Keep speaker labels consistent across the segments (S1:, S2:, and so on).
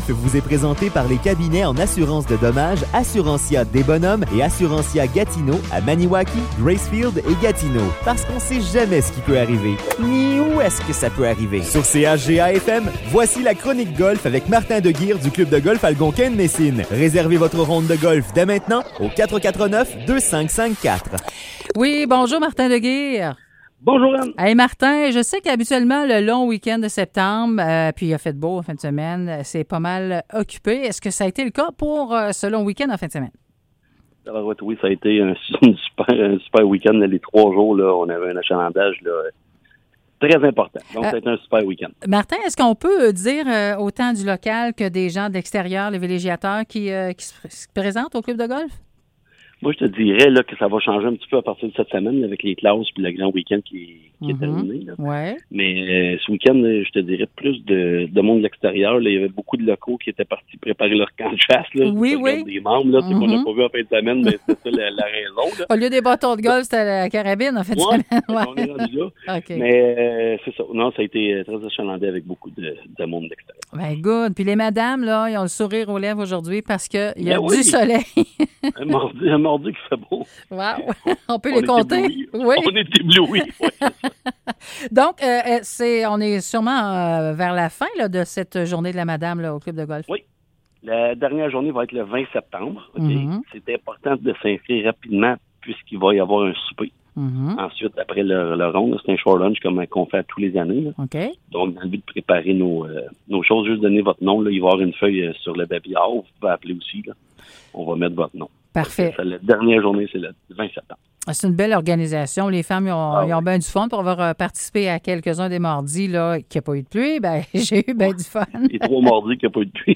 S1: Golf vous est présenté par les cabinets en assurance de dommages Assurantia des Bonhommes et Assurantia Gatineau à Maniwaki, Gracefield et Gatineau. Parce qu'on sait jamais ce qui peut arriver, ni où est-ce que ça peut arriver. Sur CHGA-FM, voici la chronique golf avec Martin Deguire du club de golf Algonquin-Messine. Réservez votre ronde de golf dès maintenant au 449-2554.
S2: Oui, bonjour Martin Deguire.
S3: Bonjour Anne.
S2: Hey Martin, je sais qu'habituellement le long week-end de septembre, puis il a fait beau en fin de semaine, c'est pas mal occupé. Est-ce que ça a été le cas pour ce long week-end en fin de semaine?
S3: Alors, oui, ça a été un super week-end. Les 3 jours, là, on avait un achalandage là, très important. Donc, ça a été un super week-end.
S2: Martin, est-ce qu'on peut dire autant du local que des gens de l'extérieur, les villégiateurs qui se présentent au club de golf?
S3: Moi, je te dirais là, que ça va changer un petit peu à partir de cette semaine avec les classes puis le grand week-end qui est terminé. Là.
S2: Ouais.
S3: Mais ce week-end, je te dirais plus de monde de l'extérieur. Là. Il y avait beaucoup de locaux qui étaient partis préparer leur camp de chasse. Là.
S2: Oui, oui.
S3: Des membres là, qu'on n'a pas vu en fin de semaine, mais c'est ça la raison. Là.
S2: Au lieu des bâtons de golf, c'était la carabine en fin de semaine. Ouais.
S3: On est rendu là.
S2: Okay.
S3: Mais c'est ça. Non, ça a été très achalandé avec beaucoup de monde de l'extérieur.
S2: Ben good. Puis les madames, là, ils ont le sourire aux lèvres aujourd'hui parce qu'il y a du soleil.
S3: un mardi qui fait beau.
S2: Wow. On peut les compter.
S3: Oui.
S2: On
S3: est éblouis. Oui, c'est ça.
S2: Donc, on est sûrement vers la fin là, de cette journée de la madame là, au club de golf.
S3: Oui. La dernière journée va être le 20 septembre. Okay? C'est important de s'inscrire rapidement puisqu'il va y avoir un souper. Ensuite, après le ronde, c'est un short lunch comme qu'on fait tous les années. Là.
S2: Okay.
S3: Donc, dans le but de préparer nos choses, juste donner votre nom. Là, il va y avoir une feuille sur le babillard. Vous pouvez appeler aussi. Là. On va mettre votre nom.
S2: Parfait.
S3: La dernière journée, c'est le 20 septembre.
S2: C'est une belle organisation. Les femmes ils ont bien du fun pour avoir participé à quelques-uns des mardis là, qui n'a pas eu de pluie. Ben, j'ai eu bien du fun.
S3: Les 3 mardis qui n'a pas eu de pluie.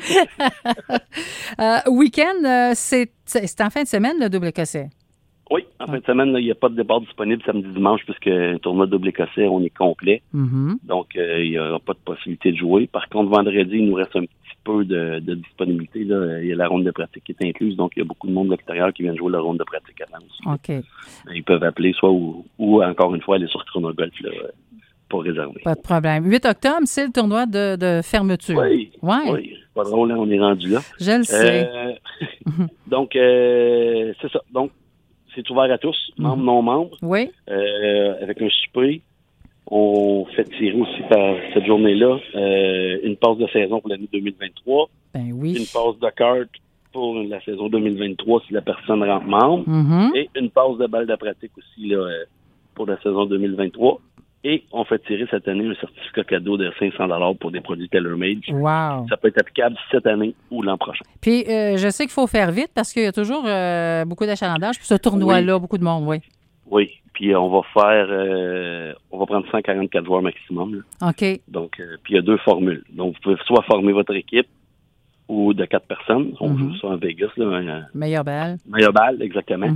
S2: Week-end, c'est en fin de semaine, le double écossais?
S3: Oui, en fin de semaine, il n'y a pas de départ disponible samedi-dimanche puisque un tournoi double écossais, on est complet. Donc, il n'y aura pas de possibilité de jouer. Par contre, vendredi, il nous reste un petit peu de disponibilité. Là. Il y a la ronde de pratique qui est incluse. Donc, il y a beaucoup de monde de l'extérieur qui viennent jouer la ronde de pratique avant aussi.
S2: OK.
S3: Ils peuvent appeler soit ou encore une fois, aller sur Chronogolf là, pour réserver.
S2: Pas de problème. 8 octobre, c'est le tournoi de fermeture.
S3: Oui.
S2: Ouais.
S3: Oui. Pas drôle, hein, on est rendu là.
S2: Je le sais.
S3: Donc, c'est ça. Donc, c'est ouvert à tous, membres, non-membres.
S2: Oui.
S3: Avec un souper, on fait tirer aussi par cette journée-là une passe de saison pour l'année 2023.
S2: Ben oui.
S3: Une passe de carte pour la saison 2023 si la personne rentre membre. Et une passe de balle de pratique aussi là, pour la saison 2023. Et on fait tirer cette année un certificat cadeau de 500 $ pour des produits tailor-made.
S2: Wow.
S3: Ça peut être applicable cette année ou l'an prochain.
S2: Puis, je sais qu'il faut faire vite parce qu'il y a toujours beaucoup d'achalandage. Puis ce tournoi-là, beaucoup de monde, oui.
S3: Oui. Puis on va prendre 144 joueurs maximum. Là.
S2: OK.
S3: Donc, puis il y a 2 formules. Donc, vous pouvez soit former votre équipe ou de 4 personnes. On joue ça en Vegas. Là,
S2: meilleure balle.
S3: Meilleure balle, exactement.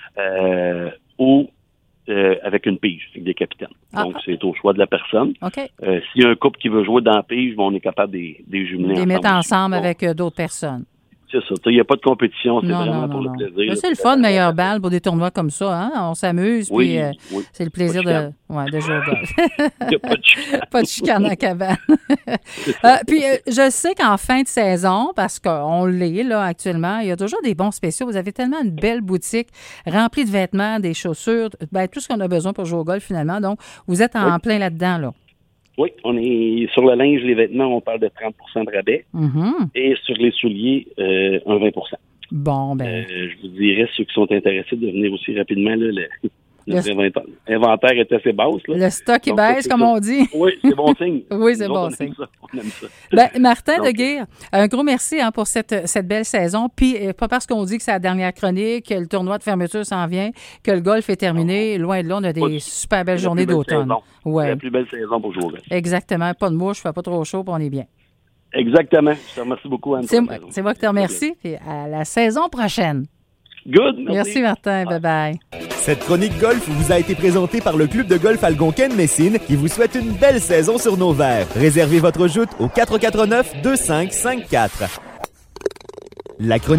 S3: Ou avec une pige, avec des capitaines. Donc, c'est au choix de la personne.
S2: OK.
S3: S'il y a un couple qui veut jouer dans la pige, on est capable de les jumeler
S2: les mettre ensemble avec d'autres personnes.
S3: C'est ça. Il n'y a pas de compétition, c'est vraiment pour le plaisir.
S2: Mais c'est le fun, meilleure balle pour des tournois comme ça. Hein? On s'amuse, puis c'est le plaisir de jouer au golf.
S3: Il n'y a pas de chicane.
S2: Pas de chicane en cabane. Puis je sais qu'en fin de saison, parce qu'on l'est là actuellement, il y a toujours des bons spéciaux. Vous avez tellement une belle boutique remplie de vêtements, des chaussures, tout ce qu'on a besoin pour jouer au golf finalement. Donc, vous êtes en plein là-dedans, là.
S3: Oui, on est sur le linge, les vêtements, on parle de 30 de rabais. Et sur les souliers, un 20
S2: Bon, ben.
S3: je vous dirais, ceux qui sont intéressés de venir aussi rapidement, là, notre inventaire est assez basse. Là.
S2: Le stock est baisse, comme on dit.
S3: Oui, c'est bon signe.
S2: Oui, c'est bon signe.
S3: On aime ça.
S2: Ben, Martin Deguire, un gros merci pour cette belle saison. Puis, pas parce qu'on dit que c'est la dernière chronique, que le tournoi de fermeture s'en vient, que le golf est terminé. Loin de là, on a des super belles journées d'automne.
S3: Ouais. C'est la plus belle saison pour jouer au golf.
S2: Exactement. Pas de mouche, il fait pas trop chaud, puis on est bien.
S3: Exactement. Je te remercie beaucoup, Anne.
S2: C'est moi qui te remercie. Puis à la saison prochaine.
S3: Good.
S2: Merci Martin. Bye-bye.
S1: Cette chronique golf vous a été présentée par le club de golf Algonquin-Messine qui vous souhaite une belle saison sur nos verres. Réservez votre joute au 449-2554. La chronique